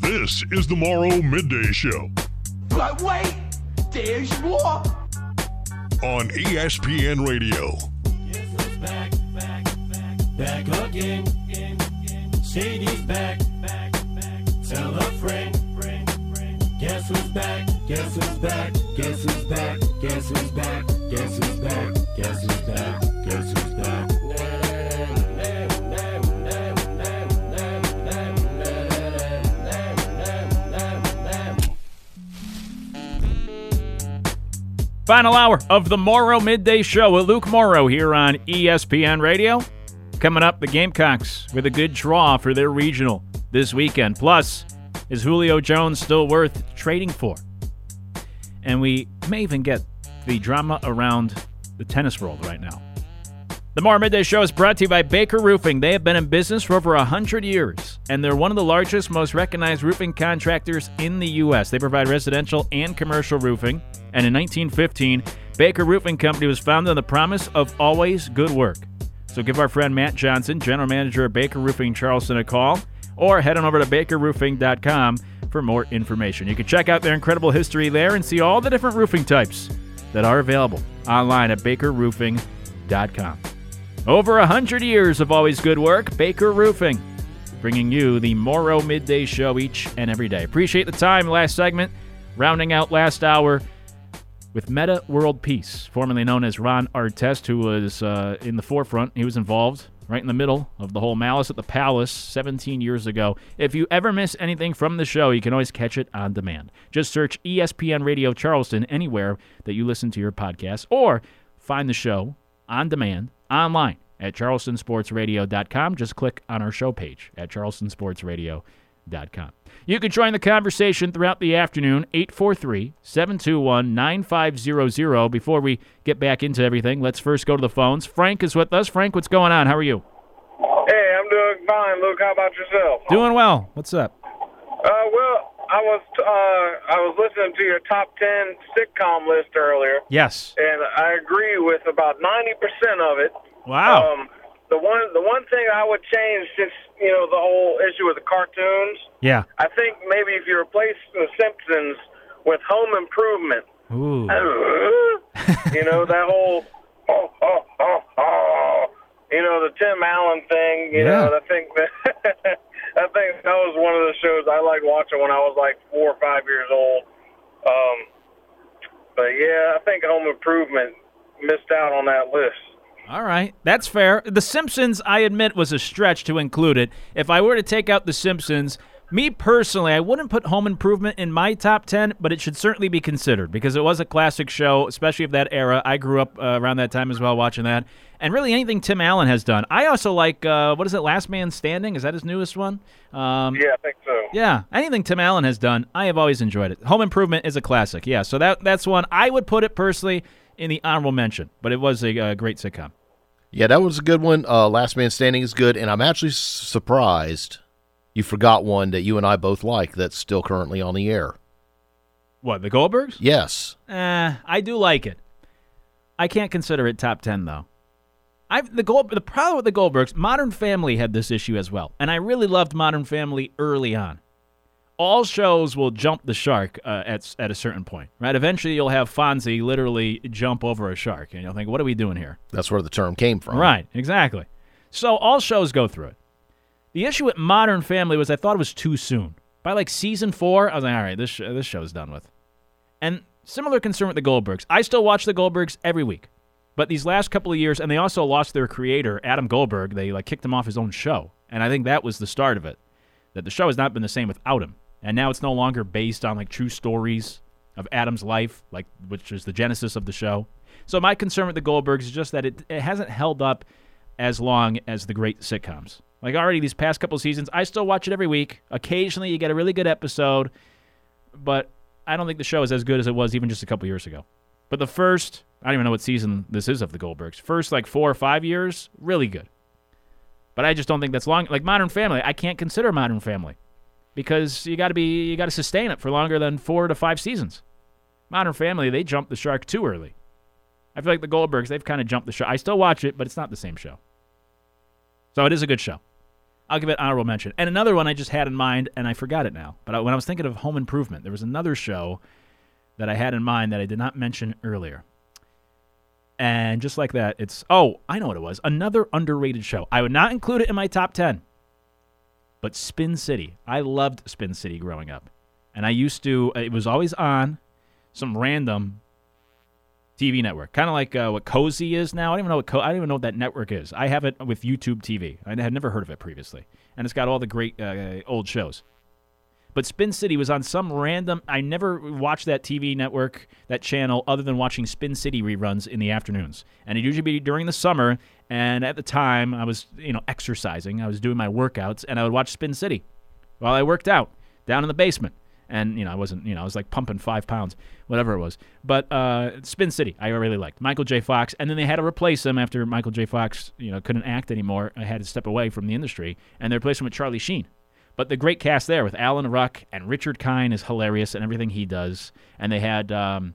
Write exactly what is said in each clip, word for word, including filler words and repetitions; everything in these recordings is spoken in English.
This is the Morrow Midday Show. But wait, there's more. On E S P N Radio. Guess who's back, back, back, back again. Shady's back, back, back. Tell a friend, friend, friend. Guess who's back, guess who's back, guess who's back, guess who's back, guess who's back, guess who's back, guess who's back. Final hour of the Morrow Midday Show with Luke Morrow here on E S P N Radio. Coming up, the Gamecocks with a good draw for their regional this weekend. Plus, is Julio Jones still worth trading for? And we may even get the drama around the tennis world right now. The Morrow Midday Show is brought to you by Baker Roofing. They have been in business for over one hundred years, and they're one of the largest, most recognized roofing contractors in the U S. They provide residential and commercial roofing, and in nineteen fifteen, Baker Roofing Company was founded on the promise of always good work. So give our friend Matt Johnson, General Manager of Baker Roofing Charleston, a call, or head on over to baker roofing dot com for more information. You can check out their incredible history there and see all the different roofing types that are available online at baker roofing dot com. Over one hundred years of always good work, Baker Roofing, bringing you the Morrow Midday Show each and every day. Appreciate the time. Last segment, rounding out last hour with Meta World Peace, formerly known as Ron Artest, who was uh, in the forefront. He was involved right in the middle of the whole Malice at the Palace seventeen years ago. If you ever miss anything from the show, you can always catch it on demand. Just search E S P N Radio Charleston anywhere that you listen to your podcast, or find the show on demand online at charleston sports radio dot com. Just click on our show page at charleston sports radio dot com. You can join the conversation throughout the afternoon, eight four three, seven two one, nine five zero zero. Before we get back into everything, let's first go to the phones. Frank is with us. Frank, what's going on? How are you? Hey, I'm doing fine, Luke. How about yourself? Doing well. What's up? Uh, well, I was uh, I was listening to your top ten sitcom list earlier. Yes. And I agree with about ninety percent of it. Wow. Um, the one the one thing I would change, since, you know, the whole issue with the cartoons, Yeah. I think maybe if you replace The Simpsons with Home Improvement, Ooh. you know, that whole, oh, oh, oh, oh, you know, the Tim Allen thing, you Yeah. know, I think that, I think that was one of the shows I liked watching when I was like four or five years old. Um, but yeah, I think Home Improvement missed out on that list. All right, that's fair. The Simpsons, I admit, was a stretch to include it. If I were to take out The Simpsons, me personally, I wouldn't put Home Improvement in my top ten, but it should certainly be considered because it was a classic show, especially of that era. I grew up uh, around that time as well watching that. And really anything Tim Allen has done. I also like, uh, what is it, Last Man Standing? Is that his newest one? Um, Yeah, I think so. Yeah, anything Tim Allen has done, I have always enjoyed it. Home Improvement is a classic, yeah. So that that's one I would put it personally in the honorable mention, but it was a, a great sitcom. Yeah, that was a good one. Uh, Last Man Standing is good, and I'm actually surprised you forgot one that you and I both like that's still currently on the air. What, the Goldbergs? Yes. Eh, I do like it. I can't consider it top ten, though. I've the Gold, the problem with the Goldbergs, Modern Family had this issue as well, and I really loved Modern Family early on. All shows will jump the shark uh, at at a certain point, right? Eventually, you'll have Fonzie literally jump over a shark, and you'll think, what are we doing here? That's where the term came from. Right, exactly. So all shows go through it. The issue with Modern Family was I thought it was too soon. By like season four, I was like, all right, this, sh- this show's done with. And similar concern with the Goldbergs. I still watch the Goldbergs every week. But these last couple of years, and they also lost their creator, Adam Goldberg. They like kicked him off his own show. And I think that was the start of it. That the show has not been the same without him. And now it's no longer based on like true stories of Adam's life, like which is the genesis of the show. So my concern with the Goldbergs is just that it, it hasn't held up as long as the great sitcoms. Like already these past couple seasons, I still watch it every week. Occasionally you get a really good episode, but I don't think the show is as good as it was even just a couple years ago. But the first, I don't even know what season this is of the Goldbergs, first like four or five years, really good. But I just don't think that's long. Like Modern Family, I can't consider Modern Family because you got to be you got to sustain it for longer than four to five seasons. Modern Family, they jumped the shark too early. I feel like the Goldbergs, they've kind of jumped the shark. I still watch it, but it's not the same show. So it is a good show. I'll give it honorable mention. And another one I just had in mind, and I forgot it now. But I, when I was thinking of Home Improvement, there was another show that I had in mind that I did not mention earlier. And just like that, it's, oh, I know what it was. Another underrated show. I would not include it in my top ten. But Spin City. I loved Spin City growing up. And I used to, it was always on some random T V network. Kind of like uh, what Cozy is now. I don't even know what Co- I don't even know what that network is. I have it with YouTube T V. I had never heard of it previously. And it's got all the great uh, old shows. But Spin City was on some random, I never watched that T V network, that channel, other than watching Spin City reruns in the afternoons. And it'd usually be during the summer, and at the time, I was, you know, exercising. I was doing my workouts, and I would watch Spin City while I worked out down in the basement. And, you know, I wasn't, you know, I was like pumping five pounds, whatever it was. But uh, Spin City, I really liked. Michael J. Fox, and then they had to replace him after Michael J. Fox, you know, couldn't act anymore. I had to step away from the industry, and they replaced him with Charlie Sheen. But the great cast there with Alan Ruck, and Richard Kind is hilarious in everything he does. And they had um,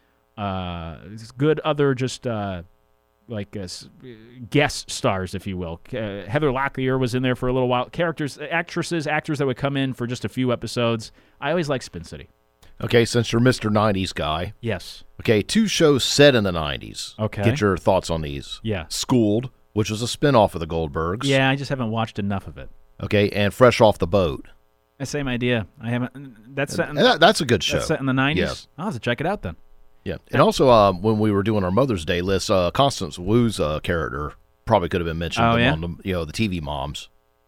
uh, good other just uh, like uh, guest stars, if you will. Uh, Heather Locklear was in there for a little while. Characters, actresses, actors that would come in for just a few episodes. I always liked Spin City. Okay, since you're Mister nineties guy. Yes. Okay, two shows set in the nineties. Okay. Get your thoughts on these. Yeah. Schooled, which was a spinoff of the Goldbergs. Yeah, I just haven't watched enough of it. Okay, and Fresh Off the Boat. The same idea. I haven't. That's set in, And that, that's a good show. that's set in the nineties. Yeah. I'll have to check it out then. Yeah, and also um, when we were doing our Mother's Day list, uh, Constance Wu's uh, character probably could have been mentioned Oh, yeah? on the, you know, the T V moms.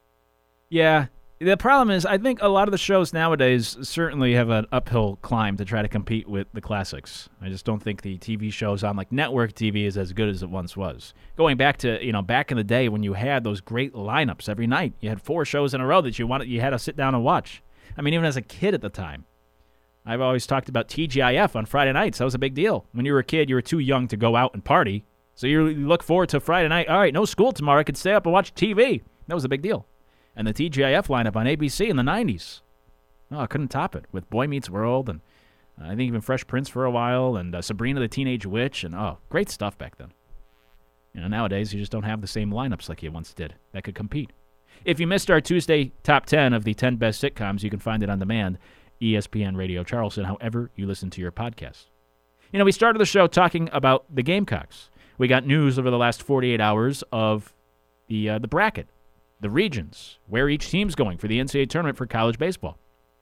Yeah. The problem is, I think a lot of the shows nowadays certainly have an uphill climb to try to compete with the classics. I just don't think the T V shows on like network T V is as good as it once was. Going back to, you know, back in the day when you had those great lineups every night, you had four shows in a row that you wanted, you had to sit down and watch. I mean, even as a kid at the time, I've always talked about T G I F on Friday nights. That was a big deal. When you were a kid, you were too young to go out and party, so you look forward to Friday night. All right, no school tomorrow. I could stay up and watch T V. That was a big deal. And the T G I F lineup on A B C in the nineties. Oh, I couldn't top it with Boy Meets World, and uh, I think even Fresh Prince for a while, and uh, Sabrina the Teenage Witch, and oh, great stuff back then. You know, nowadays you just don't have the same lineups like you once did that could compete. If you missed our Tuesday top ten of the ten best sitcoms, you can find it on demand, E S P N Radio Charleston, however you listen to your podcast. You know, we started the show talking about the Gamecocks. We got news over the last forty-eight hours of the uh, the bracket. The regions, where each team's going for the N C double A tournament for college baseball.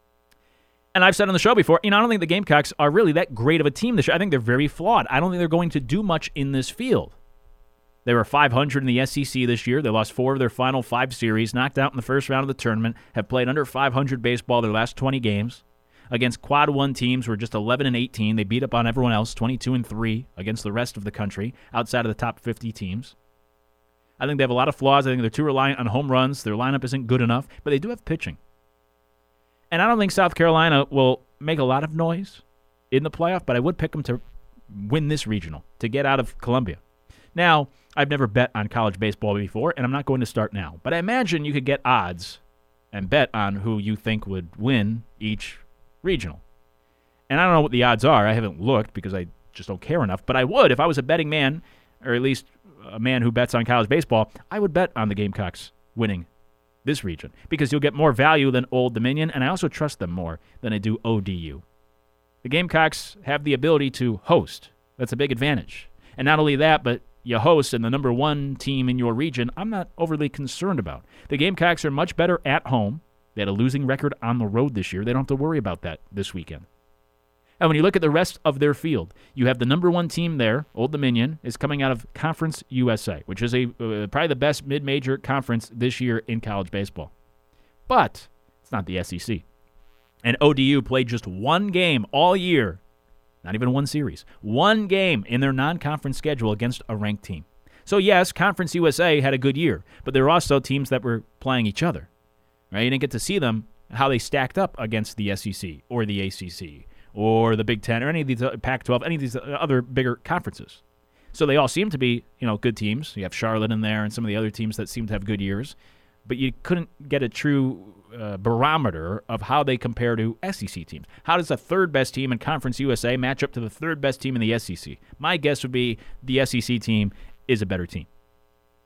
And I've said on the show before, you know, I don't think the Gamecocks are really that great of a team this year. I think they're very flawed. I don't think they're going to do much in this field. They were five hundred in the S E C this year. They lost four of their final five series, knocked out in the first round of the tournament, have played under five hundred baseball their last twenty games. Against quad one teams who were just eleven and eighteen. They beat up on everyone else, twenty-two and three against the rest of the country, outside of the top fifty teams. I think they have a lot of flaws. I think they're too reliant on home runs. Their lineup isn't good enough, but they do have pitching. And I don't think South Carolina will make a lot of noise in the playoff, but I would pick them to win this regional, to get out of Columbia. Now, I've never bet on college baseball before, and I'm not going to start now. But I imagine you could get odds and bet on who you think would win each regional. And I don't know what the odds are. I haven't looked because I just don't care enough. But I would, if I was a betting man, or at least a man who bets on college baseball, I would bet on the Gamecocks winning this region because you'll get more value than Old Dominion, and I also trust them more than I do O D U. The Gamecocks have the ability to host. That's a big advantage. And not only that, but you host and the number one team in your region, I'm not overly concerned about. The Gamecocks are much better at home. They had a losing record on the road this year. They don't have to worry about that this weekend. And when you look at the rest of their field, you have the number one team there, Old Dominion, is coming out of Conference U S A, which is a uh, probably the best mid-major conference this year in college baseball. But it's not the S E C. And O D U played just one game all year, not even one series, one game in their non-conference schedule against a ranked team. So yes, Conference U S A had a good year, but there were also teams that were playing each other. Right? You didn't get to see them, how they stacked up against the S E C or the A C C or the Big Ten, or any of these uh, Pac twelve, any of these other bigger conferences. So they all seem to be, you know, good teams. You have Charlotte in there and some of the other teams that seem to have good years. But you couldn't get a true uh, barometer of how they compare to S E C teams. How does the third best team in Conference U S A match up to the third best team in the S E C? My guess would be the S E C team is a better team.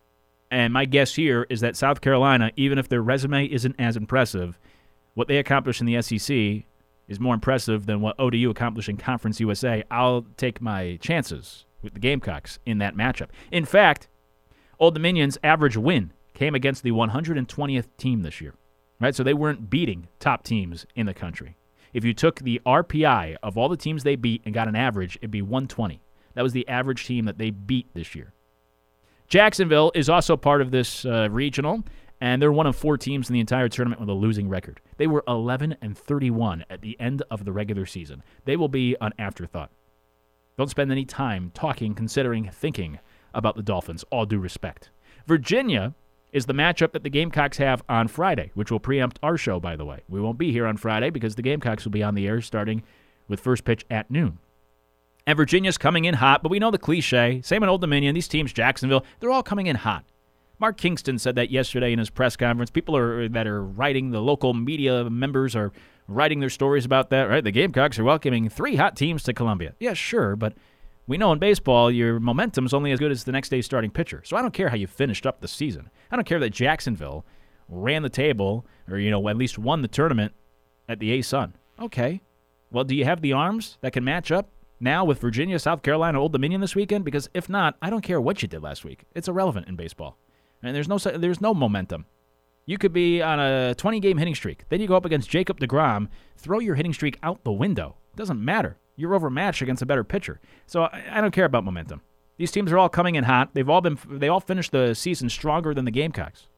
And my guess here is that South Carolina, even if their resume isn't as impressive, what they accomplished in the S E C is more impressive than what O D U accomplished in Conference U S A. I'll take my chances with the Gamecocks in that matchup. In fact, Old Dominion's average win came against the one hundred twentieth team this year, right? So they weren't beating top teams in the country. If you took the R P I of all the teams they beat and got an average, it'd be one twenty. That was the average team that they beat this year. Jacksonville is also part of this uh, regional, and they're one of four teams in the entire tournament with a losing record. They were eleven and thirty-one at the end of the regular season. They will be an afterthought. Don't spend any time talking, considering, thinking about the Dolphins, all due respect. Virginia is the matchup that the Gamecocks have on Friday, which will preempt our show, by the way. We won't be here on Friday because the Gamecocks will be on the air starting with first pitch at noon. And Virginia's coming in hot, but we know the cliche. Same in Old Dominion. These teams, Jacksonville, they're all coming in hot. Mark Kingston said that yesterday in his press conference. People are that are writing, the local media members are writing their stories about that, right? The Gamecocks are welcoming three hot teams to Columbia. Yeah, sure, but we know in baseball your momentum's only as good as the next day's starting pitcher. So I don't care how you finished up the season. I don't care that Jacksonville ran the table or, you know, at least won the tournament at the A-Sun. Okay. Well, do you have the arms that can match up now with Virginia, South Carolina, Old Dominion this weekend? Because if not, I don't care what you did last week. It's irrelevant in baseball. And there's no there's no momentum. You could be on a twenty-game hitting streak. Then you go up against Jacob deGrom. Throw your hitting streak out the window. It doesn't matter. You're overmatched against a better pitcher. So I, I don't care about momentum. These teams are all coming in hot. They've all been they all finished the season stronger than the Gamecocks.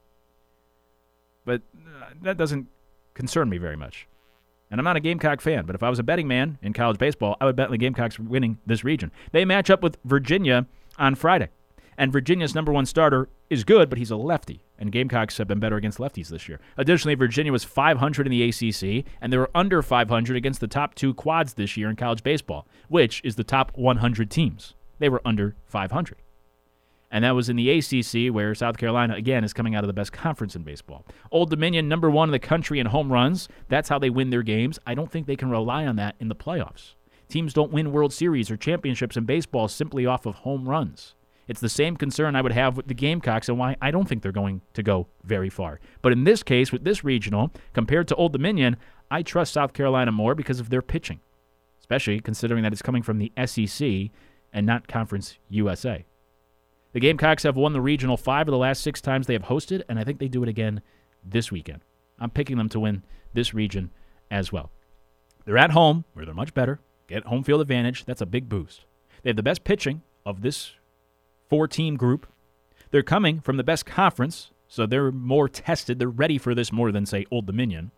But uh, that doesn't concern me very much. And I'm not a Gamecock fan, but if I was a betting man in college baseball, I would bet the Gamecocks winning this region. They match up with Virginia on Friday. And Virginia's number one starter is good, but he's a lefty. And Gamecocks have been better against lefties this year. Additionally, Virginia was five hundred in the A C C, and they were under five hundred against the top two quads this year in college baseball, which is the top one hundred teams. They were under five hundred. And that was in the A C C, where South Carolina, again, is coming out of the best conference in baseball. Old Dominion, number one in the country in home runs. That's how they win their games. I don't think they can rely on that in the playoffs. Teams don't win World Series or championships in baseball simply off of home runs. It's the same concern I would have with the Gamecocks and why I don't think they're going to go very far. But in this case, with this regional, compared to Old Dominion, I trust South Carolina more because of their pitching, especially considering that it's coming from the S E C and not Conference U S A. The Gamecocks have won the regional five of the last six times they have hosted, and I think they do it again this weekend. I'm picking them to win this region as well. They're at home, where they're much better. Get home field advantage. That's a big boost. They have the best pitching of this four-team group. They're coming from the best conference, so they're more tested. They're ready for this more than, say, Old Dominion.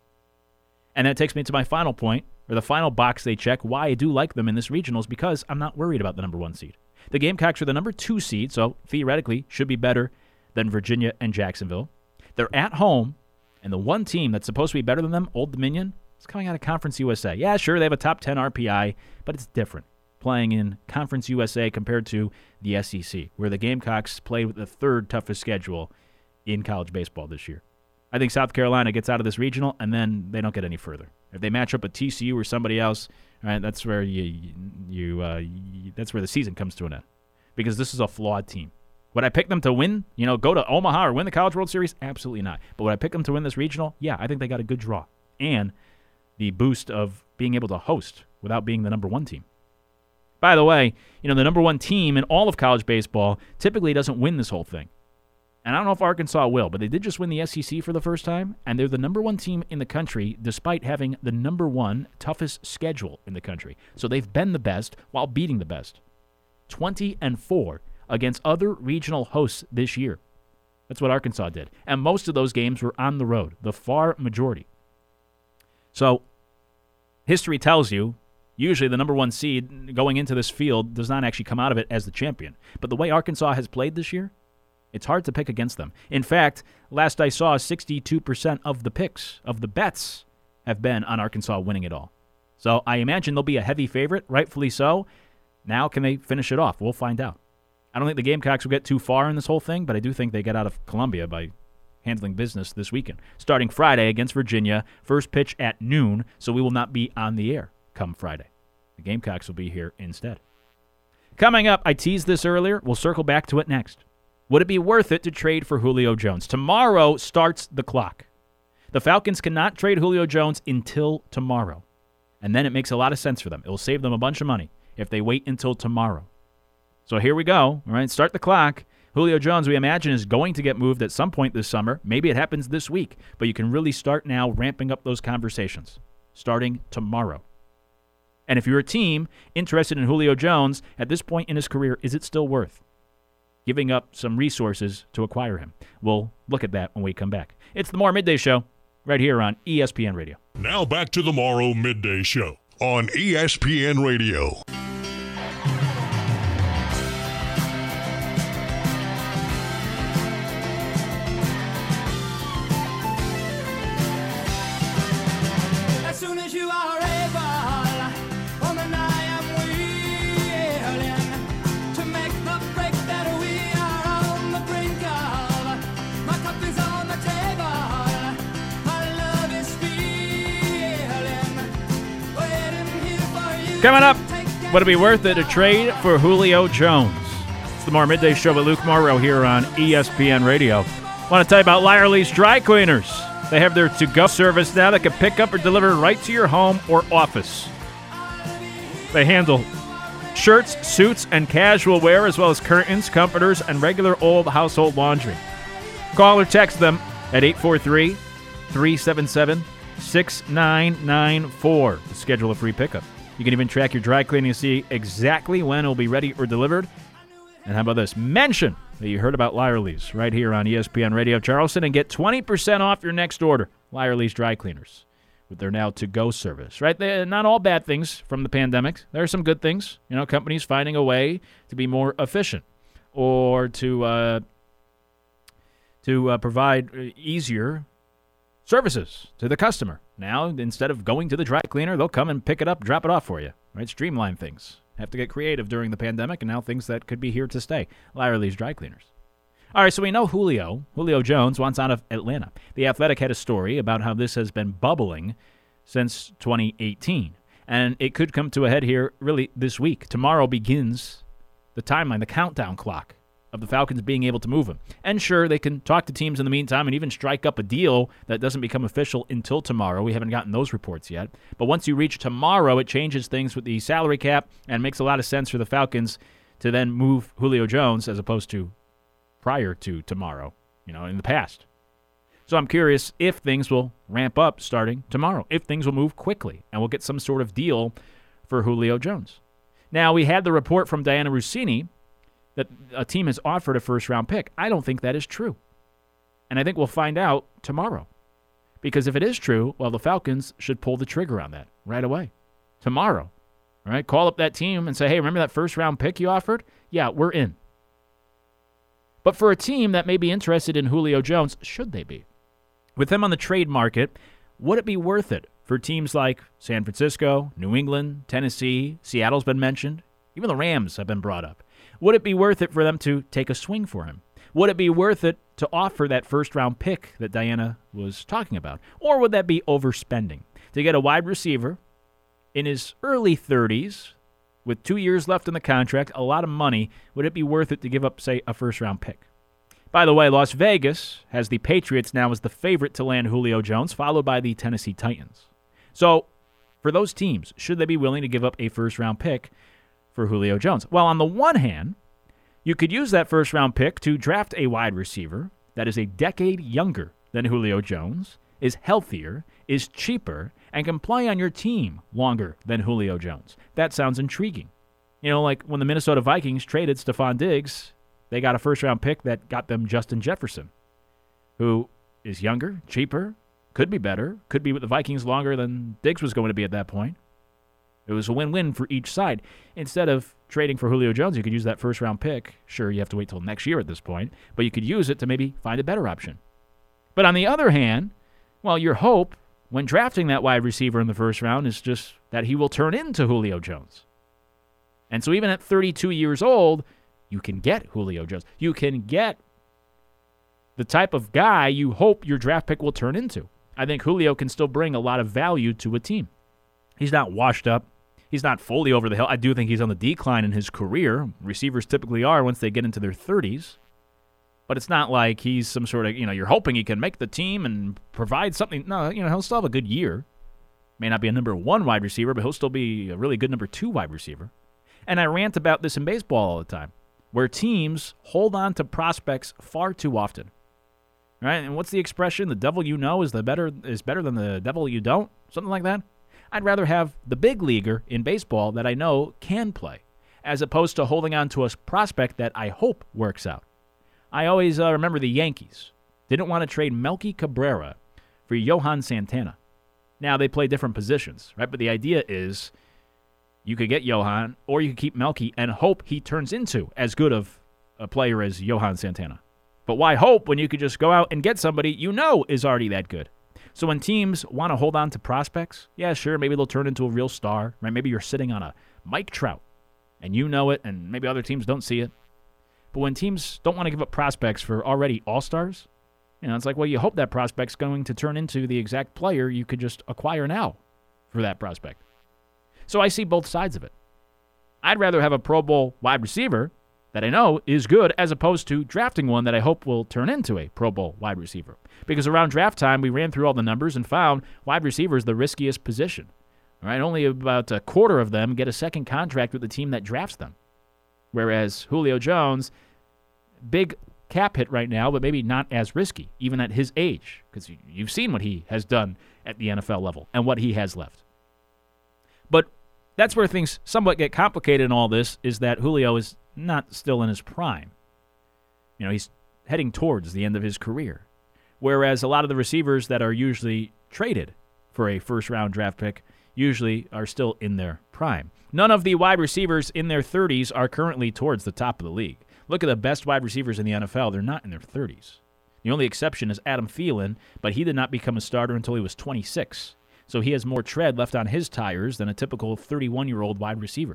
And that takes me to my final point, or the final box they check, why I do like them in this regional is because I'm not worried about the number one seed. The Gamecocks are the number two seed, so theoretically should be better than Virginia and Jacksonville. They're at home, and the one team that's supposed to be better than them, Old Dominion, is coming out of Conference U S A. Yeah, sure, they have a top ten R P I, but it's different playing in Conference U S A compared to the S E C, where the Gamecocks played with the third toughest schedule in college baseball this year. I think South Carolina gets out of this regional, and then they don't get any further. If they match up with T C U or somebody else, right, that's where you you, uh, you that's where the season comes to an end, because this is a flawed team. Would I pick them to win? You know, go to Omaha or win the College World Series? Absolutely not. But would I pick them to win this regional? Yeah, I think they got a good draw and the boost of being able to host without being the number one team. By the way, you know, the number one team in all of college baseball typically doesn't win this whole thing. And I don't know if Arkansas will, but they did just win the S E C for the first time, and they're the number one team in the country despite having the number one toughest schedule in the country. So they've been the best while beating the best. twenty and four against other regional hosts this year. That's what Arkansas did. And most of those games were on the road, the far majority. So history tells you usually the number one seed going into this field does not actually come out of it as the champion. But the way Arkansas has played this year, it's hard to pick against them. In fact, last I saw, sixty-two percent of the picks, of the bets, have been on Arkansas winning it all. So I imagine they'll be a heavy favorite, rightfully so. Now can they finish it off? We'll find out. I don't think the Gamecocks will get too far in this whole thing, but I do think they get out of Columbia by handling business this weekend. Starting Friday against Virginia, first pitch at noon, so we will not be on the air come Friday. The Gamecocks will be here instead. Coming up, I teased this earlier. We'll circle back to it next. Would it be worth it to trade for Julio Jones? Tomorrow starts the clock. The Falcons cannot trade Julio Jones until tomorrow. And then it makes a lot of sense for them. It will save them a bunch of money if they wait until tomorrow. So here we go. All right, start the clock. Julio Jones, we imagine, is going to get moved at some point this summer. Maybe it happens this week. But you can really start now ramping up those conversations, starting tomorrow. And if you're a team interested in Julio Jones, at this point in his career, is it still worth giving up some resources to acquire him? We'll look at that when we come back. It's the Morrow Midday Show right here on E S P N Radio. Now back to the Morrow Midday Show on E S P N Radio. As soon as you are able, woman, I am willing to make the break that we are on the brink of. My cup is on the table, my love is feeling, waiting here for you. Coming up, would it be worth it to trade for Julio Jones? It's the Morrow Midday Show with Luke Morrow here on E S P N Radio. I want to tell you about Lyerly's Dry Cleaners. They have their to-go service now that can pick up or deliver right to your home or office. They handle shirts, suits, and casual wear, as well as curtains, comforters, and regular old household laundry. Call or text them at eight four three, three seven seven, six nine nine four to schedule a free pickup. You can even track your dry cleaning to see exactly when it will be ready or delivered. And how about this? Mention that you heard about Lyerly's right here on E S P N Radio Charleston and get twenty percent off your next order. Lyerly's Dry Cleaners with their now to-go service, right? They're not all bad things from the pandemic. There are some good things. You know, companies finding a way to be more efficient or to uh, to uh, provide easier services to the customer. Now, instead of going to the dry cleaner, they'll come and pick it up, drop it off for you, right? Streamline things. Have to get creative during the pandemic, and now things that could be here to stay. Lyerly's Dry Cleaners. All right, so we know Julio, Julio Jones, wants out of Atlanta. The Athletic had a story about how this has been bubbling since twenty eighteen, and it could come to a head here really this week. Tomorrow begins the timeline, the countdown clock of the Falcons being able to move him. And sure, they can talk to teams in the meantime and even strike up a deal that doesn't become official until tomorrow. We haven't gotten those reports yet. But once you reach tomorrow, it changes things with the salary cap and makes a lot of sense for the Falcons to then move Julio Jones as opposed to prior to tomorrow, you know, in the past. So I'm curious if things will ramp up starting tomorrow, if things will move quickly, and we'll get some sort of deal for Julio Jones. Now, we had the report from Diana Russini that a team has offered a first-round pick. I don't think that is true. And I think we'll find out tomorrow. Because if it is true, well, the Falcons should pull the trigger on that right away. Tomorrow. All right? Call up that team and say, hey, remember that first-round pick you offered? Yeah, we're in. But for a team that may be interested in Julio Jones, should they be? With him on the trade market, would it be worth it for teams like San Francisco, New England, Tennessee, Seattle's been mentioned, even the Rams have been brought up? Would it be worth it for them to take a swing for him? Would it be worth it to offer that first-round pick that Diana was talking about? Or would that be overspending? To get a wide receiver in his early thirties, with two years left in the contract, a lot of money, would it be worth it to give up, say, a first-round pick? By the way, Las Vegas has the Patriots now as the favorite to land Julio Jones, followed by the Tennessee Titans. So, for those teams, should they be willing to give up a first-round pick for Julio Jones? Well, on the one hand, you could use that first-round pick to draft a wide receiver that is a decade younger than Julio Jones, is healthier, is cheaper, and can play on your team longer than Julio Jones. That sounds intriguing. You know, like when the Minnesota Vikings traded Stephon Diggs, they got a first-round pick that got them Justin Jefferson, who is younger, cheaper, could be better, could be with the Vikings longer than Diggs was going to be at that point. It was a win-win for each side. Instead of trading for Julio Jones, you could use that first-round pick. Sure, you have to wait till next year at this point, but you could use it to maybe find a better option. But on the other hand, well, your hope when drafting that wide receiver in the first round is just that he will turn into Julio Jones. And so even at thirty-two years old, you can get Julio Jones. You can get the type of guy you hope your draft pick will turn into. I think Julio can still bring a lot of value to a team. He's not washed up. He's not fully over the hill. I do think he's on the decline in his career. Receivers typically are once they get into their thirties. But it's not like he's some sort of, you know, you're hoping he can make the team and provide something. No, you know, he'll still have a good year. May not be a number one wide receiver, but he'll still be a really good number two wide receiver. And I rant about this in baseball all the time, where teams hold on to prospects far too often. Right? And what's the expression? The devil you know is the better is better than the devil you don't? Something like that? I'd rather have the big leaguer in baseball that I know can play, as opposed to holding on to a prospect that I hope works out. I always uh, remember the Yankees didn't want to trade Melky Cabrera for Johan Santana. Now, they play different positions, right? But the idea is you could get Johan, or you could keep Melky and hope he turns into as good of a player as Johan Santana. But why hope when you could just go out and get somebody you know is already that good? So when teams want to hold on to prospects, yeah, sure, maybe they'll turn into a real star, right? Maybe you're sitting on a Mike Trout, and you know it, and maybe other teams don't see it. But when teams don't want to give up prospects for already all-stars, you know, it's like, well, you hope that prospect's going to turn into the exact player you could just acquire now for that prospect. So I see both sides of it. I'd rather have a Pro Bowl wide receiver that I know is good as opposed to drafting one that I hope will turn into a Pro Bowl wide receiver. Because around draft time, we ran through all the numbers and found wide receiver is the riskiest position. All right, only about a quarter of them get a second contract with the team that drafts them. Whereas Julio Jones, big cap hit right now, but maybe not as risky, even at his age, because you've seen what he has done at the N F L level and what he has left. But that's where things somewhat get complicated in all this, is that Julio is not still in his prime. You know, he's heading towards the end of his career. Whereas a lot of the receivers that are usually traded for a first-round draft pick usually are still in their prime. None of the wide receivers in their thirties are currently towards the top of the league. Look at the best wide receivers in the N F L. They're not in their thirties. The only exception is Adam Thielen, but he did not become a starter until he was twenty-six. So he has more tread left on his tires than a typical thirty-one-year-old wide receiver.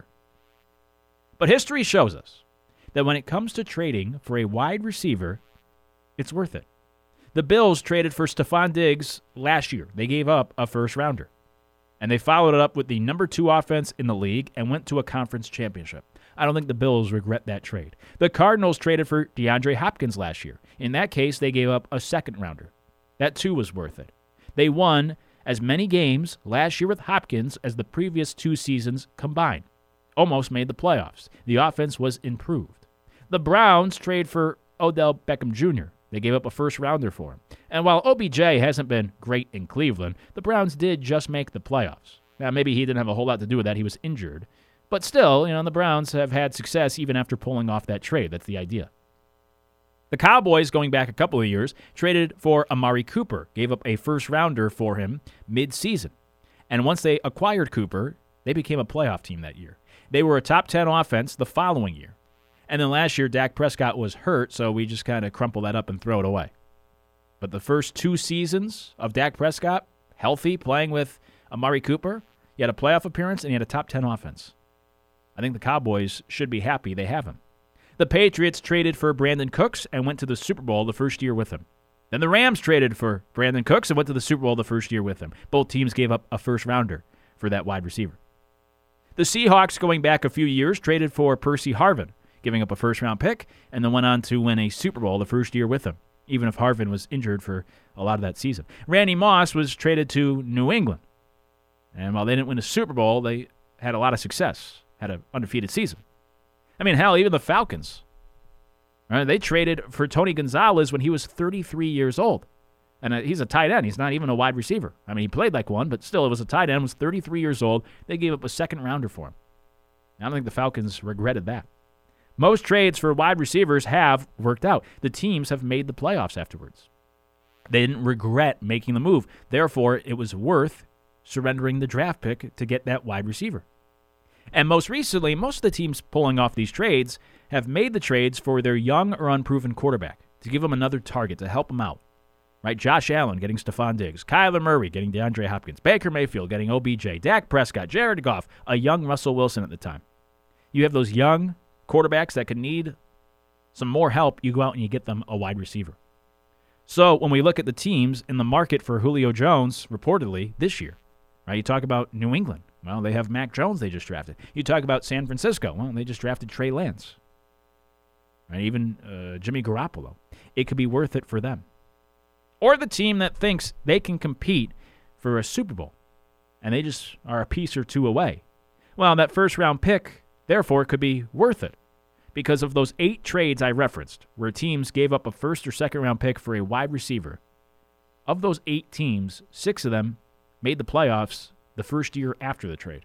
But history shows us that when it comes to trading for a wide receiver, it's worth it. The Bills traded for Stephon Diggs last year. They gave up a first-rounder. And they followed it up with the number two offense in the league and went to a conference championship. I don't think the Bills regret that trade. The Cardinals traded for DeAndre Hopkins last year. In that case, they gave up a second-rounder. That, too, was worth it. They won as many games last year with Hopkins as the previous two seasons combined. Almost made the playoffs. The offense was improved. The Browns trade for Odell Beckham Junior They gave up a first-rounder for him. And while O B J hasn't been great in Cleveland, the Browns did just make the playoffs. Now, maybe he didn't have a whole lot to do with that. He was injured. But still, you know, the Browns have had success even after pulling off that trade. That's the idea. The Cowboys, going back a couple of years, traded for Amari Cooper, gave up a first-rounder for him mid-season. And once they acquired Cooper, they became a playoff team that year. They were a top ten offense the following year. And then last year, Dak Prescott was hurt, so we just kind of crumple that up and throw it away. But the first two seasons of Dak Prescott, healthy, playing with Amari Cooper, he had a playoff appearance and he had a top ten offense. I think the Cowboys should be happy they have him. The Patriots traded for Brandon Cooks and went to the Super Bowl the first year with him. Then the Rams traded for Brandon Cooks and went to the Super Bowl the first year with him. Both teams gave up a first-rounder for that wide receiver. The Seahawks, going back a few years, traded for Percy Harvin, giving up a first-round pick, and then went on to win a Super Bowl the first year with him, even if Harvin was injured for a lot of that season. Randy Moss was traded to New England. And while they didn't win a Super Bowl, they had a lot of success, had an undefeated season. I mean, hell, even the Falcons. Right? They traded for Tony Gonzalez when he was thirty-three years old. And he's a tight end. He's not even a wide receiver. I mean, he played like one, but still, it was a tight end. Was thirty-three years old. They gave up a second-rounder for him. I don't think the Falcons regretted that. Most trades for wide receivers have worked out. The teams have made the playoffs afterwards. They didn't regret making the move. Therefore, it was worth surrendering the draft pick to get that wide receiver. And most recently, most of the teams pulling off these trades have made the trades for their young or unproven quarterback to give them another target, to help them out. Right? Josh Allen getting Stephon Diggs, Kyler Murray getting DeAndre Hopkins, Baker Mayfield getting O B J, Dak Prescott, Jared Goff, a young Russell Wilson at the time. You have those young quarterbacks that could need some more help. You go out and you get them a wide receiver. So when we look at the teams in the market for Julio Jones, reportedly this year, right? You talk about New England. Well, they have Mac Jones they just drafted. You talk about San Francisco. Well, they just drafted Trey Lance. Right? Even uh, Jimmy Garoppolo. it could be worth it for them. Or the team that thinks they can compete for a Super Bowl, and they just are a piece or two away. Well, that first-round pick, therefore, could be worth it because of those eight trades I referenced where teams gave up a first- or second-round pick for a wide receiver. Of those eight teams, six of them made the playoffs the first year after the trade.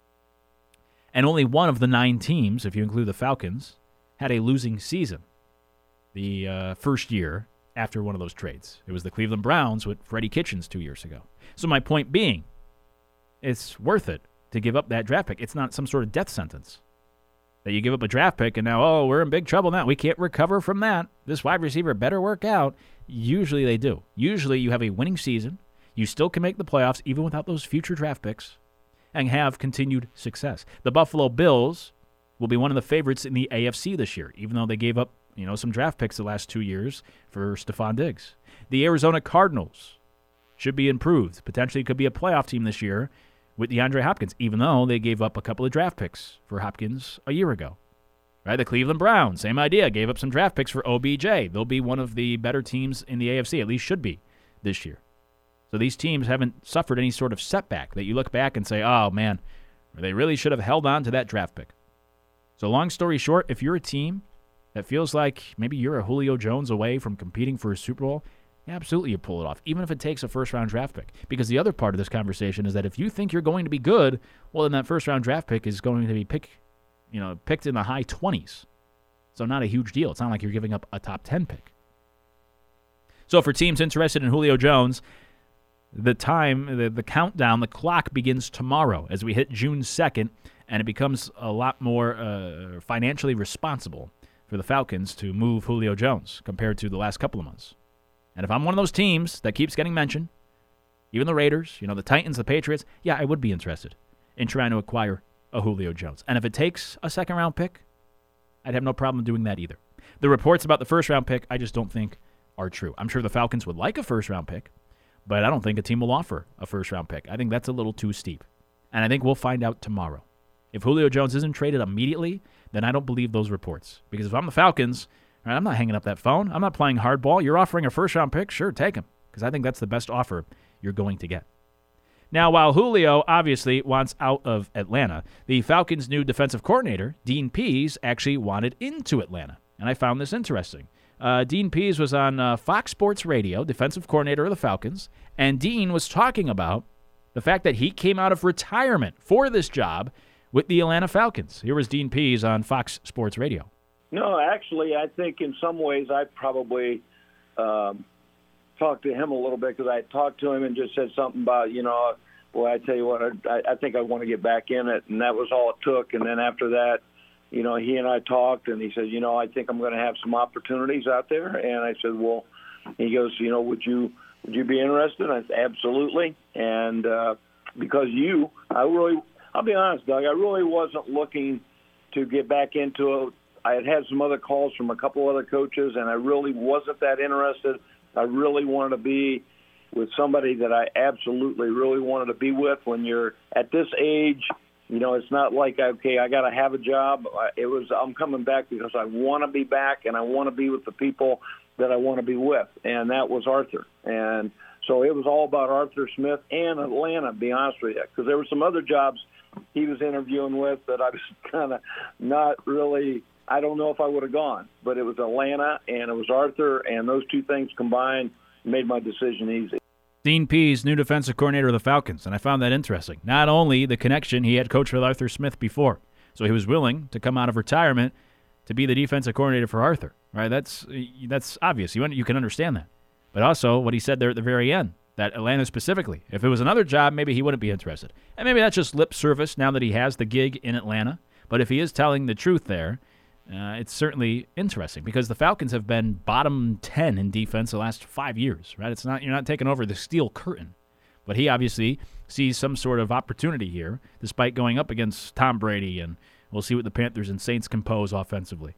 And only one of the nine teams, if you include the Falcons, had a losing season the uh, first year after one of those trades. It was the Cleveland Browns with Freddie Kitchens two years ago. So my point being, it's worth it to give up that draft pick. It's not some sort of death sentence that you give up a draft pick and now, oh, we're in big trouble now. We can't recover from that. This wide receiver better work out. Usually they do. Usually you have a winning season. You still can make the playoffs even without those future draft picks and have continued success. The Buffalo Bills will be one of the favorites in the A F C this year, even though they gave up, you know, some draft picks the last two years for Stephon Diggs. The Arizona Cardinals should be improved. Potentially could be a playoff team this year with DeAndre Hopkins, even though they gave up a couple of draft picks for Hopkins a year ago. Right? The Cleveland Browns, same idea, gave up some draft picks for O B J. They'll be one of the better teams in the A F C, at least should be this year. So these teams haven't suffered any sort of setback that you look back and say, oh, man, they really should have held on to that draft pick. So long story short, if you're a team that feels like maybe you're a Julio Jones away from competing for a Super Bowl, yeah, absolutely you pull it off, even if it takes a first-round draft pick. Because the other part of this conversation is that if you think you're going to be good, well, then that first-round draft pick is going to be pick, you know, picked in the high twenties. So not a huge deal. It's not like you're giving up a top ten pick. So for teams interested in Julio Jones, the time, the, the countdown, the clock begins tomorrow as we hit June second, and it becomes a lot more uh, financially responsible for the Falcons to move Julio Jones compared to the last couple of months. And if I'm one of those teams that keeps getting mentioned, even the Raiders, you know, the Titans, the Patriots, yeah, I would be interested in trying to acquire a Julio Jones. And if it takes a second-round pick, I'd have no problem doing that either. The reports about the first-round pick, I just don't think are true. I'm sure the Falcons would like a first-round pick, but I don't think a team will offer a first-round pick. I think that's a little too steep. And I think we'll find out tomorrow. If Julio Jones isn't traded immediately, then I don't believe those reports. Because if I'm the Falcons, right, I'm not hanging up that phone. I'm not playing hardball. You're offering a first-round pick? Sure, take him. Because I think that's the best offer you're going to get. Now, while Julio obviously wants out of Atlanta, the Falcons' new defensive coordinator, Dean Pease, actually wanted into Atlanta. And I found this interesting. Uh, Dean Pease was on uh, Fox Sports Radio, defensive coordinator of the Falcons, and Dean was talking about the fact that he came out of retirement for this job with the Atlanta Falcons. Here was Dean Pease on Fox Sports Radio. No, actually, I think in some ways I probably um, talked to him a little bit because I talked to him and just said something about, you know, boy, I tell you what, I, I think I want to get back in it, and that was all it took. And then after that, you know, he and I talked, and he said, you know, I think I'm going to have some opportunities out there. And I said, well, he goes, you know, would you would you be interested? I said, absolutely. And uh, because you, I really, I'll be honest, Doug, I really wasn't looking to get back into it. I had had some other calls from a couple other coaches, and I really wasn't that interested. I really wanted to be with somebody that I absolutely really wanted to be with. When you're at this age, you know, it's not like, okay, I got to have a job. It was, I'm coming back because I want to be back, and I want to be with the people that I want to be with, and that was Arthur. And so it was all about Arthur Smith and Atlanta, to be honest with you, because there were some other jobs he was interviewing with that I was kind of not really, I don't know if I would have gone, but it was Atlanta and it was Arthur, and those two things combined made my decision easy. Dean Pease, new defensive coordinator of the Falcons, and I found that interesting. Not only the connection, he had coached with Arthur Smith before, so he was willing to come out of retirement to be the defensive coordinator for Arthur. Right? That's that's obvious. You you can understand that. But also what he said there at the very end, that Atlanta specifically, if it was another job, maybe he wouldn't be interested. And maybe that's just lip service now that he has the gig in Atlanta. But if he is telling the truth there, uh, it's certainly interesting because the Falcons have been bottom ten in defense the last five years. Right? It's not you're not taking over the steel curtain. But he obviously sees some sort of opportunity here, despite going up against Tom Brady, and we'll see what the Panthers and Saints compose offensively.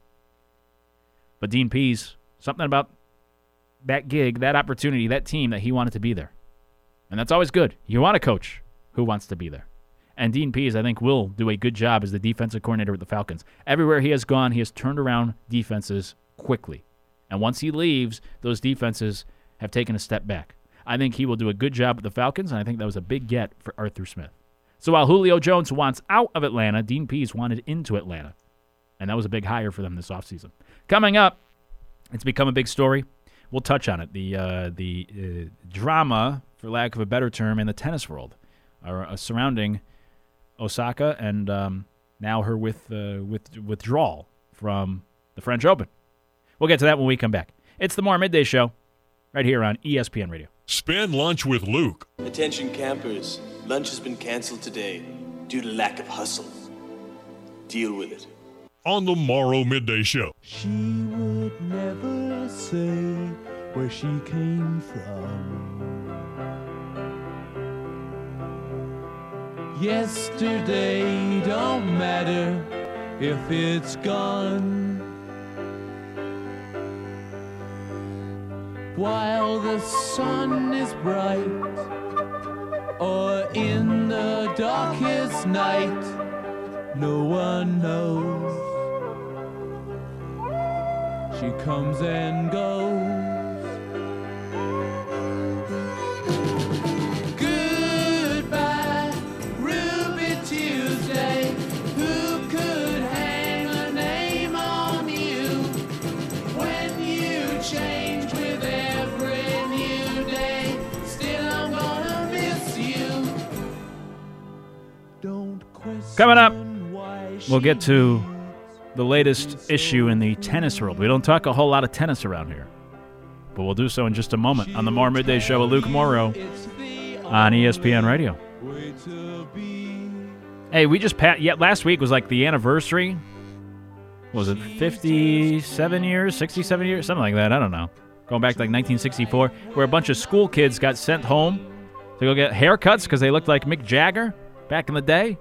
But Dean Pease, something about that gig, that opportunity, that team that he wanted to be there. And that's always good. You want a coach who wants to be there. And Dean Pease, I think, will do a good job as the defensive coordinator with the Falcons. Everywhere he has gone, he has turned around defenses quickly. And once he leaves, those defenses have taken a step back. I think he will do a good job with the Falcons, and I think that was a big get for Arthur Smith. So while Julio Jones wants out of Atlanta, Dean Pease wanted into Atlanta. And that was a big hire for them this offseason. Coming up, it's become a big story. We'll touch on it. The uh, the uh, drama, for lack of a better term, in the tennis world are uh, surrounding Osaka and um, now her with, uh, with withdrawal from the French Open. We'll get to that when we come back. It's the More Midday Show right here on E S P N Radio. Spend lunch with Luke. Attention campers, lunch has been canceled today due to lack of hustle. Deal with it. On the Morrow Midday Show. She would never say where she came from. Yesterday don't matter if it's gone. While the sun is bright, or in the darkest night, no one knows. She comes and goes. Goodbye, Ruby Tuesday. Who could hang a name on you when you change with every new day? Still, I'm gonna miss you. Don't question. Coming up, why we'll she get to the latest issue in the tennis world. We don't talk a whole lot of tennis around here, but we'll do so in just a moment on the More Midday Show with Luke Morrow on E S P N Radio. Hey, we just pat. Yeah, last week was like the anniversary. What was it fifty-seven years, sixty-seven years, something like that? I don't know. Going back to like nineteen sixty-four, where a bunch of school kids got sent home to go get haircuts because they looked like Mick Jagger back in the day.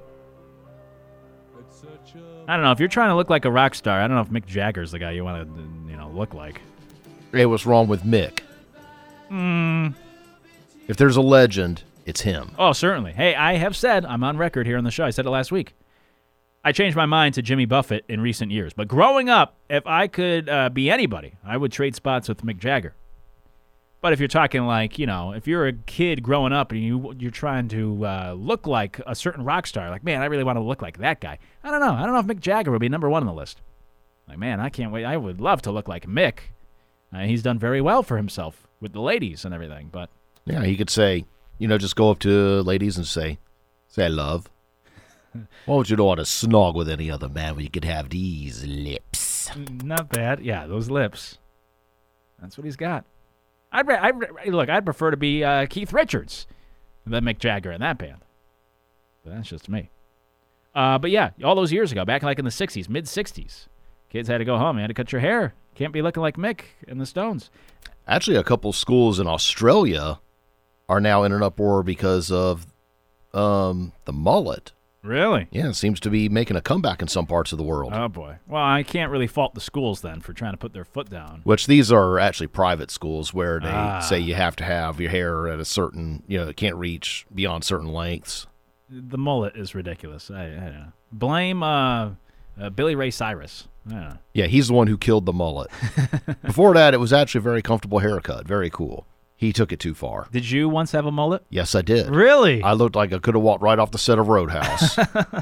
I don't know. If you're trying to look like a rock star, I don't know if Mick Jagger's the guy you want to, you know, look like. Hey, what's wrong with Mick? Mm. If there's a legend, it's him. Oh, certainly. Hey, I have said, I'm on record here on the show, I said it last week, I changed my mind to Jimmy Buffett in recent years. But growing up, if I could uh, be anybody, I would trade spots with Mick Jagger. But if you're talking like, you know, if you're a kid growing up and you, you're trying to uh, look like a certain rock star, like, man, I really want to look like that guy. I don't know. I don't know if Mick Jagger would be number one on the list. Like, man, I can't wait. I would love to look like Mick. Uh, he's done very well for himself with the ladies and everything. But Yeah, he could say, you know, just go up to ladies and say, say, love. Why would you don't want to snog with any other man when you could have these lips? not bad. Yeah, those lips. That's what he's got. I'd, re- I'd re- look. I'd prefer to be uh, Keith Richards than Mick Jagger in that band. But that's just me. Uh, but yeah, all those years ago, back like in the sixties, mid sixties, kids had to go home. You had to cut your hair. Can't be looking like Mick and the Stones. Actually, a couple schools in Australia are now in an uproar because of um, the mullet. Really? Yeah, it seems to be making a comeback in some parts of the world. Oh boy. Well, I can't really fault the schools then for trying to put their foot down. Which these are actually private schools where they Ah. say you have to have your hair at a certain, you know, it can't reach beyond certain lengths. The mullet is ridiculous. I, I don't know. Blame uh, uh, Billy Ray Cyrus. I don't know. Yeah, he's the one who killed the mullet. Before that, it was actually a very comfortable haircut. Very cool. He took it too far. Did you once have a mullet? Yes, I did. Really? I looked like I could have walked right off the set of Roadhouse.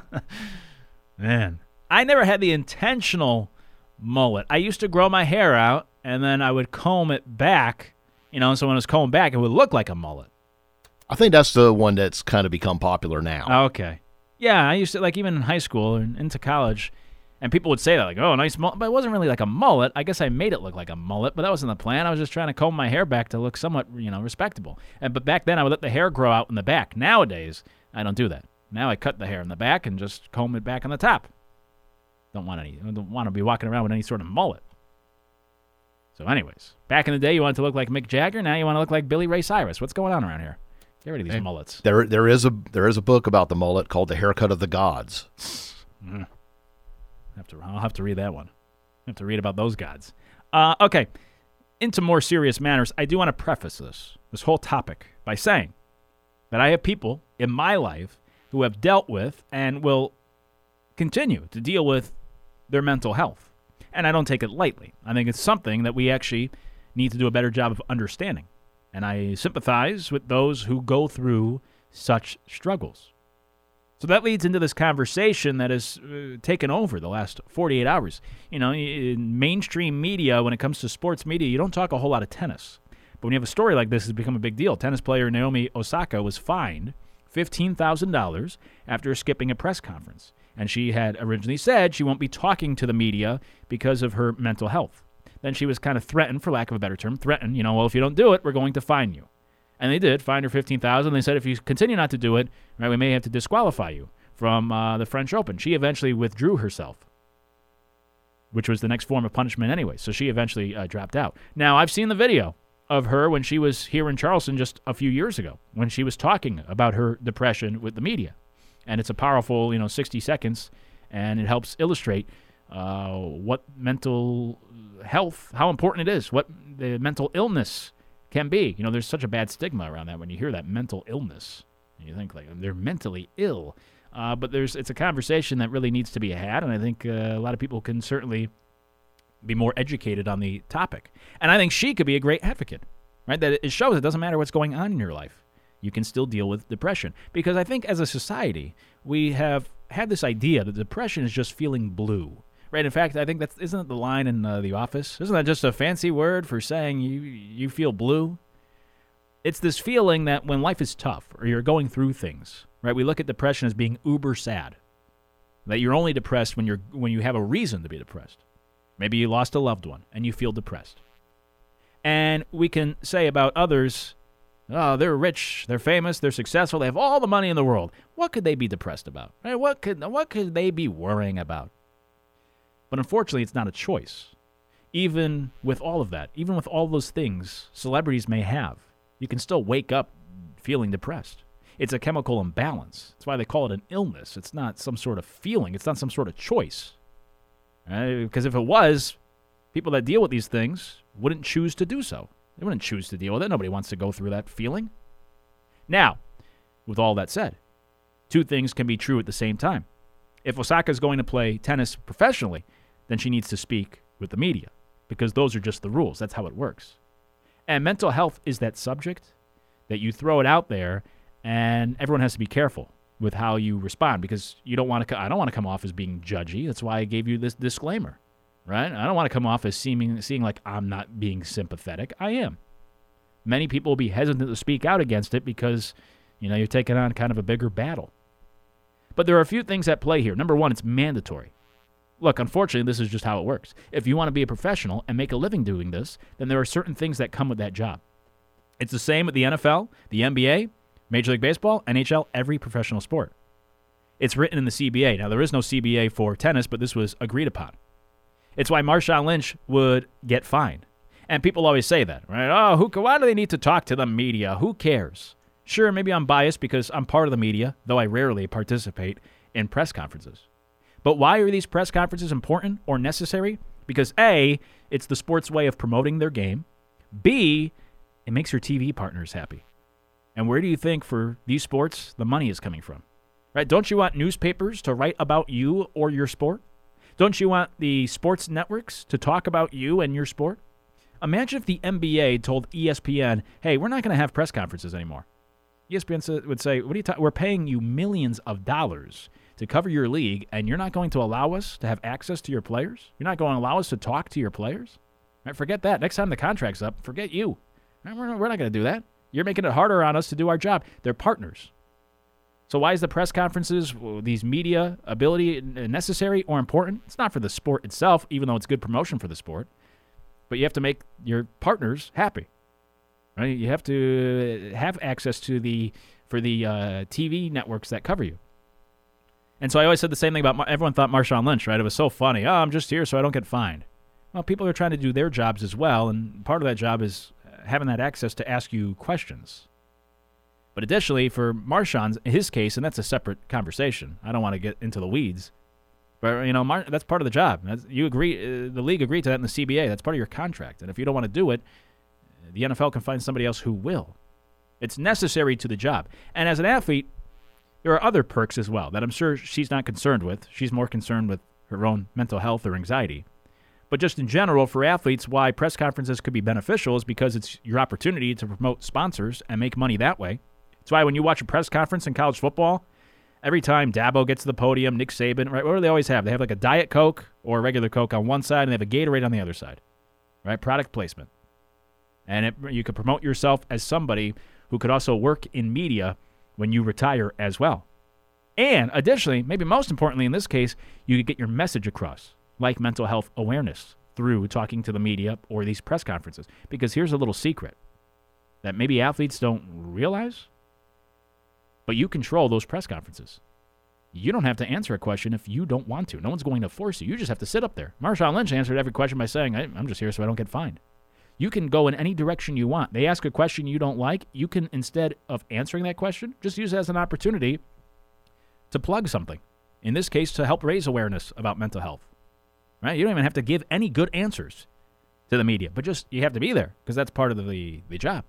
Man, I never had the intentional mullet. I used to grow my hair out, and then I would comb it back, you know, so when it was combed back, it would look like a mullet. I think that's the one that's kind of become popular now. Okay. Yeah, I used to, like, even in high school and into college, and people would say that, like, oh, nice mullet, but it wasn't really like a mullet. I guess I made it look like a mullet, but that wasn't the plan. I was just trying to comb my hair back to look somewhat, you know, respectable. And But back then, I would let the hair grow out in the back. Nowadays, I don't do that. Now I cut the hair in the back and just comb it back on the top. Don't want any. I don't want to be walking around with any sort of mullet. So anyways, back in the day, you wanted to look like Mick Jagger. Now you want to look like Billy Ray Cyrus. What's going on around here? Get rid of these Hey, mullets. There, there is a there is a book about the mullet called The Haircut of the Gods. Mm. Have to, I'll have to read that one. I have to read about those gods. Uh, okay, into more serious matters, I do want to preface this, this whole topic by saying that I have people in my life who have dealt with and will continue to deal with their mental health. And I don't take it lightly. I think it's something that we actually need to do a better job of understanding. And I sympathize with those who go through such struggles. So that leads into this conversation that has uh, taken over the last forty-eight hours. You know, in mainstream media, when it comes to sports media, you don't talk a whole lot of tennis. But when you have a story like this, it's become a big deal. Tennis player Naomi Osaka was fined fifteen thousand dollars after skipping a press conference. And she had originally said she won't be talking to the media because of her mental health. Then she was kind of threatened, for lack of a better term, threatened, you know, well, if you don't do it, we're going to fine you. And they did, fined her fifteen thousand dollars. They said if you continue not to do it, right, we may have to disqualify you from uh, the French Open. She eventually withdrew herself, which was the next form of punishment anyway. So she eventually uh, dropped out. Now, I've seen the video of her when she was here in Charleston just a few years ago, when she was talking about her depression with the media. And it's a powerful, you know, sixty seconds, and it helps illustrate uh, what mental health, how important it is, what the mental illness can be. You know, there's such a bad stigma around that when you hear that mental illness. You think, like, they're mentally ill. Uh, but there's it's a conversation that really needs to be had, and I think uh, a lot of people can certainly be more educated on the topic. And I think she could be a great advocate, right? That it shows it doesn't matter what's going on in your life. You can still deal with depression. Because I think as a society, we have had this idea that depression is just feeling blue. Right? In fact, I think that's, isn't it the line in uh, The Office? Isn't that just a fancy word for saying you you feel blue? It's this feeling that when life is tough or you're going through things, right? We look at depression as being uber sad. That you're only depressed when you're when you have a reason to be depressed. Maybe you lost a loved one and you feel depressed. And we can say about others, oh, they're rich, they're famous, they're successful, they have all the money in the world. What could they be depressed about? Right? What could what could they be worrying about? But unfortunately, it's not a choice. Even with all of that, even with all those things celebrities may have, you can still wake up feeling depressed. It's a chemical imbalance. That's why they call it an illness. It's not some sort of feeling. It's not some sort of choice. Right? Because if it was, people that deal with these things wouldn't choose to do so. They wouldn't choose to deal with it. Nobody wants to go through that feeling. Now, with all that said, two things can be true at the same time. If Osaka is going to play tennis professionally, then she needs to speak with the media because those are just the rules. That's how it works. And mental health is that subject that you throw it out there, and everyone has to be careful with how you respond because you don't want to. I don't want to come off as being judgy. That's why I gave you this disclaimer, right? I don't want to come off as seeming seeing like I'm not being sympathetic. I am. Many people will be hesitant to speak out against it because, you know, you're taking on kind of a bigger battle. But there are a few things at play here. Number one, it's mandatory. Look, unfortunately, this is just how it works. If you want to be a professional and make a living doing this, then there are certain things that come with that job. It's the same with the N F L, the N B A, Major League Baseball, N H L, every professional sport. It's written in the C B A. Now, there is no C B A for tennis, but this was agreed upon. It's why Marshawn Lynch would get fined. And people always say that, right? Oh, who? Why do they need to talk to the media? Who cares? Sure, maybe I'm biased because I'm part of the media, though I rarely participate in press conferences. But why are these press conferences important or necessary? Because A, it's the sport's way of promoting their game. B, it makes your T V partners happy. And where do you think for these sports the money is coming from? Right? Don't you want newspapers to write about you or your sport? Don't you want the sports networks to talk about you and your sport? Imagine if the N B A told E S P N, hey, we're not going to have press conferences anymore. E S P N would say, "What are you ta- we're paying you millions of dollars to cover your league, and you're not going to allow us to have access to your players? You're not going to allow us to talk to your players? Right, forget that. Next time the contract's up, forget you. Right, we're not, we're not going to do that. You're making it harder on us to do our job." They're partners. So why is the press conferences, these media ability necessary or important? It's not for the sport itself, even though it's good promotion for the sport. But you have to make your partners happy. Right? You have to have access to the for the uh, T V networks that cover you. And so I always said the same thing about Mar- everyone thought Marshawn Lynch, right? It was so funny. Oh, I'm just here so I don't get fined. Well, people are trying to do their jobs as well, and part of that job is having that access to ask you questions. But additionally, for Marshawn's, his case, and that's a separate conversation. I don't want to get into the weeds. But, you know, Mar- that's part of the job. That's, you agree, uh, the league agreed to that in the C B A. That's part of your contract. And if you don't want to do it, the N F L can find somebody else who will. It's necessary to the job. And as an athlete, there are other perks as well that I'm sure she's not concerned with. She's more concerned with her own mental health or anxiety. But just in general, for athletes, why press conferences could be beneficial is because it's your opportunity to promote sponsors and make money that way. That's why when you watch a press conference in college football, every time Dabo gets to the podium, Nick Saban, right, what do they always have? They have like a Diet Coke or a regular Coke on one side, and they have a Gatorade on the other side, right? Product placement. And it, you could promote yourself as somebody who could also work in media when you retire as well. And additionally, maybe most importantly in this case, you could get your message across, like mental health awareness, through talking to the media or these press conferences. Because here's a little secret that maybe athletes don't realize, but you control those press conferences. You don't have to answer a question if you don't want to. No one's going to force you. You just have to sit up there. Marshawn Lynch answered every question by saying, I'm just here so I don't get fined. You can go in any direction you want. They ask a question you don't like, you can, instead of answering that question, just use it as an opportunity to plug something. In this case, to help raise awareness about mental health. Right? You don't even have to give any good answers to the media, but just you have to be there because that's part of the, the job.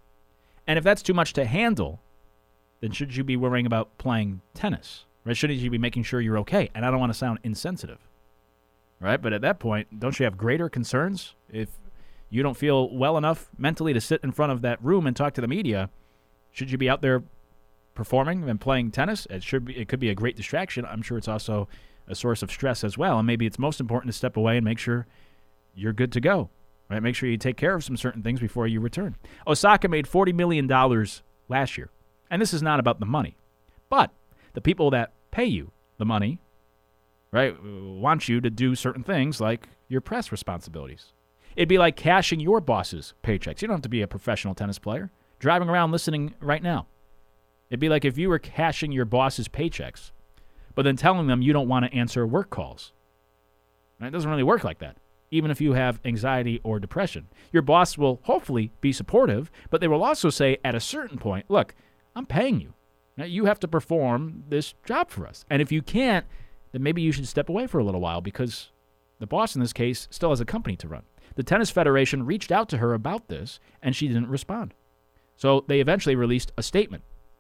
And if that's too much to handle, then should you be worrying about playing tennis? Right? Shouldn't you be making sure you're okay? And I don't want to sound insensitive. Right? But at that point, don't you have greater concerns? If you don't feel well enough mentally to sit in front of that room and talk to the media, should you be out there performing and playing tennis? It should be. It could be a great distraction. I'm sure it's also a source of stress as well. And maybe it's most important to step away and make sure you're good to go. Right? Make sure you take care of some certain things before you return. Osaka made forty million dollars last year. And this is not about the money. But the people that pay you the money, right, want you to do certain things like your press responsibilities. It'd be like cashing your boss's paychecks. You don't have to be a professional tennis player. Driving around listening right now. It'd be like if you were cashing your boss's paychecks, but then telling them you don't want to answer work calls. Right? It doesn't really work like that, even if you have anxiety or depression. Your boss will hopefully be supportive, but they will also say at a certain point, look, I'm paying you. Now, you have to perform this job for us. And if you can't, then maybe you should step away for a little while because the boss in this case still has a company to run. The Tennis Federation reached out to her about this, and she didn't respond. So they eventually released a statement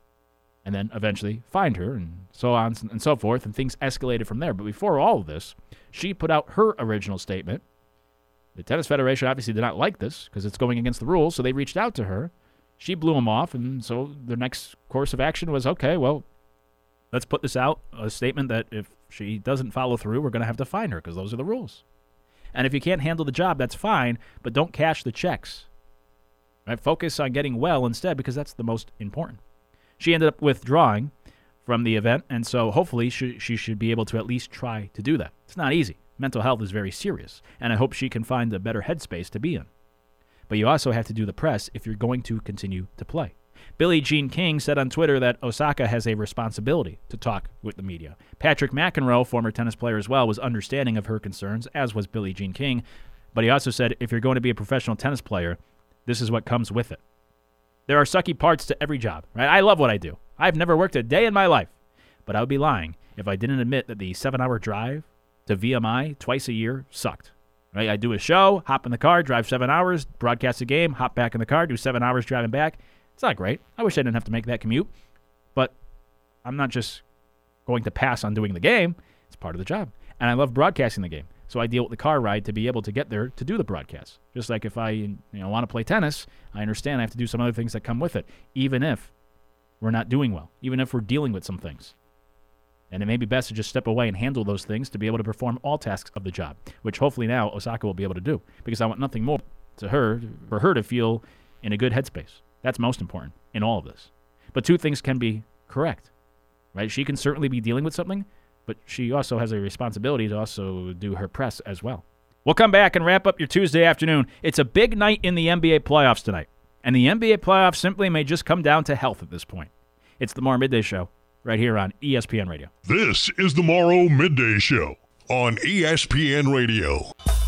and then eventually fined her and so on and so forth, and things escalated from there. But before all of this, she put out her original statement. The Tennis Federation obviously did not like this because it's going against the rules, so they reached out to her. She blew them off, and so the next course of action was, okay, well, let's put this out, a statement that if she doesn't follow through, we're going to have to fine her because those are the rules. And if you can't handle the job, that's fine, but don't cash the checks. Right? Focus on getting well instead because that's the most important. She ended up withdrawing from the event, and so hopefully she, she should be able to at least try to do that. It's not easy. Mental health is very serious, and I hope she can find a better headspace to be in. But you also have to do the press if you're going to continue to play. Billie Jean King said on Twitter that Osaka has a responsibility to talk with the media. Patrick McEnroe, former tennis player as well, was understanding of her concerns, as was Billie Jean King. But he also said if you're going to be a professional tennis player, this is what comes with it. There are sucky parts to every job, right? I love what I do. I've never worked a day in my life, but I would be lying if I didn't admit that the seven-hour drive to V M I twice a year sucked. Right? I do a show, hop in the car, drive seven hours, broadcast a game, hop back in the car, do seven hours driving back. It's not great. I wish I didn't have to make that commute, but I'm not just going to pass on doing the game. It's part of the job, and I love broadcasting the game. So I deal with the car ride to be able to get there to do the broadcast. Just like if I you know, want to play tennis, I understand I have to do some other things that come with it, even if we're not doing well, even if we're dealing with some things. And it may be best to just step away and handle those things to be able to perform all tasks of the job, which hopefully now Osaka will be able to do, because I want nothing more to her, for her to feel in a good headspace. That's most important in all of this. But two things can be correct, right? She can certainly be dealing with something, but she also has a responsibility to also do her press as well. We'll come back and wrap up your Tuesday afternoon. It's a big night in the N B A playoffs tonight, and the N B A playoffs simply may just come down to health at this point. It's the Morrow Midday Show right here on E S P N Radio. This is the Morrow Midday Show on E S P N Radio.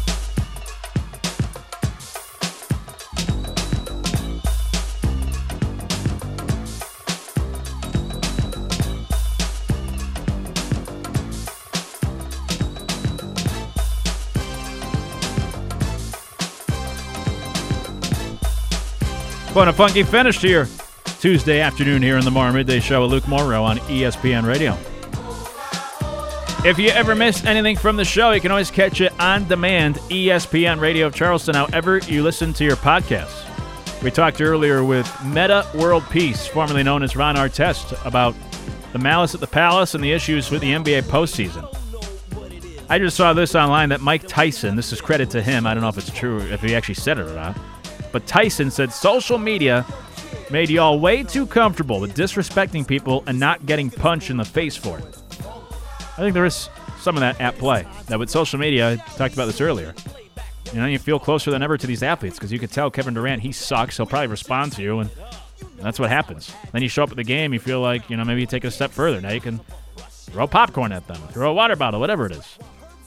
What a funky finish to your Tuesday afternoon here in the Morrow Midday Show with Luke Morrow on E S P N Radio. If you ever miss anything from the show, you can always catch it on demand, E S P N Radio Charleston, however you listen to your podcasts. We talked earlier with Meta World Peace, formerly known as Ron Artest, about the malice at the palace and the issues with the N B A postseason. I just saw this online that Mike Tyson, this is credit to him, I don't know if it's true, if he actually said it or not, but Tyson said social media made y'all way too comfortable with disrespecting people and not getting punched in the face for it. I think there is some of that at play. That with social media, I talked about this earlier, you know, you feel closer than ever to these athletes because you can tell Kevin Durant, he sucks, he'll probably respond to you, and that's what happens. Then you show up at the game, you feel like, you know, maybe you take it a step further. Now you can throw popcorn at them, throw a water bottle, whatever it is.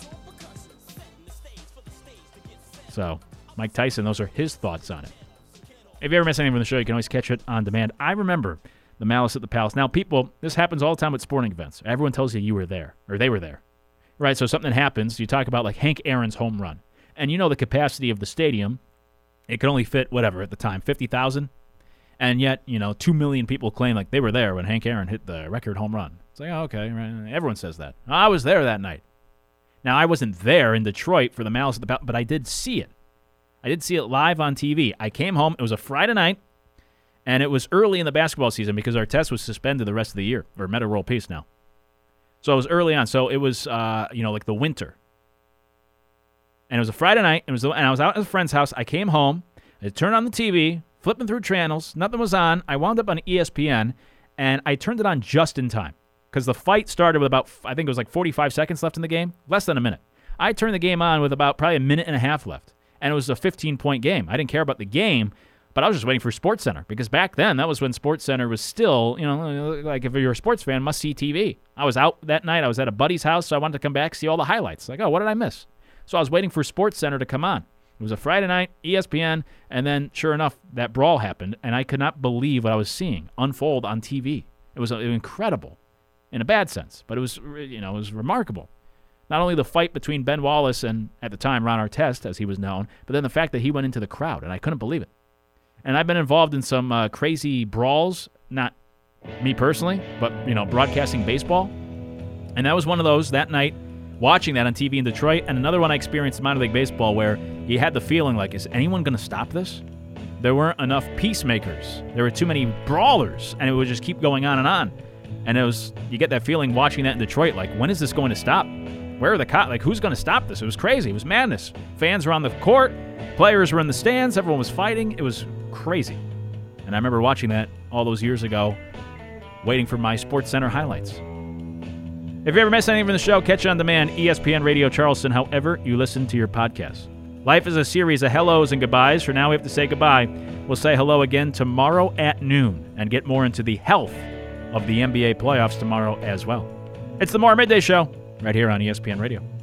So, Mike Tyson, those are his thoughts on it. If you ever miss anything from the show, you can always catch it on demand. I remember the malice at the palace. Now, people, this happens all the time at sporting events. Everyone tells you you were there, or they were there. Right, so something happens. You talk about, like, Hank Aaron's home run. And you know the capacity of the stadium. It could only fit, whatever, at the time, fifty thousand. And yet, you know, two million people claim like they were there when Hank Aaron hit the record home run. It's like, oh, okay, right. Everyone says that. I was there that night. Now, I wasn't there in Detroit for the malice at the palace, but I did see it. I did see it live on T V. I came home. It was a Friday night, and it was early in the basketball season because our test was suspended the rest of the year, or Meta World Peace now. So it was early on. So it was, uh, you know, like the winter. And it was a Friday night, and, it was the, and I was out at a friend's house. I came home. I turned on the T V, flipping through channels. Nothing was on. I wound up on E S P N, and I turned it on just in time because the fight started with about, I think it was like forty-five seconds left in the game, less than a minute. I turned the game on with about probably a minute and a half left. And it was a fifteen-point game. I didn't care about the game, but I was just waiting for SportsCenter because back then, that was when SportsCenter was still, you know, like if you're a sports fan, must-see T V. I was out that night. I was at a buddy's house, so I wanted to come back, see all the highlights. Like, oh, what did I miss? So I was waiting for SportsCenter to come on. It was a Friday night, E S P N, and then, sure enough, that brawl happened, and I could not believe what I was seeing unfold on T V. It was uh, incredible, in a bad sense, but it was, you know, it was remarkable. Not only the fight between Ben Wallace and, at the time, Ron Artest, as he was known, but then the fact that he went into the crowd, and I couldn't believe it. And I've been involved in some uh, crazy brawls, not me personally, but, you know, broadcasting baseball. And that was one of those that night, watching that on T V in Detroit, and another one I experienced in minor league baseball where you had the feeling like, is anyone going to stop this? There weren't enough peacemakers. There were too many brawlers, and it would just keep going on and on. And it was, you get that feeling watching that in Detroit, like, when is this going to stop? Where are the cops? Like, who's going to stop this? It was crazy. It was madness. Fans were on the court. Players were in the stands. Everyone was fighting. It was crazy. And I remember watching that all those years ago, waiting for my SportsCenter highlights. If you ever miss anything from the show, catch it on demand, E S P N Radio Charleston, however you listen to your podcasts. Life is a series of hellos and goodbyes. For now, we have to say goodbye. We'll say hello again tomorrow at noon and get more into the health of the N B A playoffs tomorrow as well. It's the More Midday Show, right here on E S P N Radio.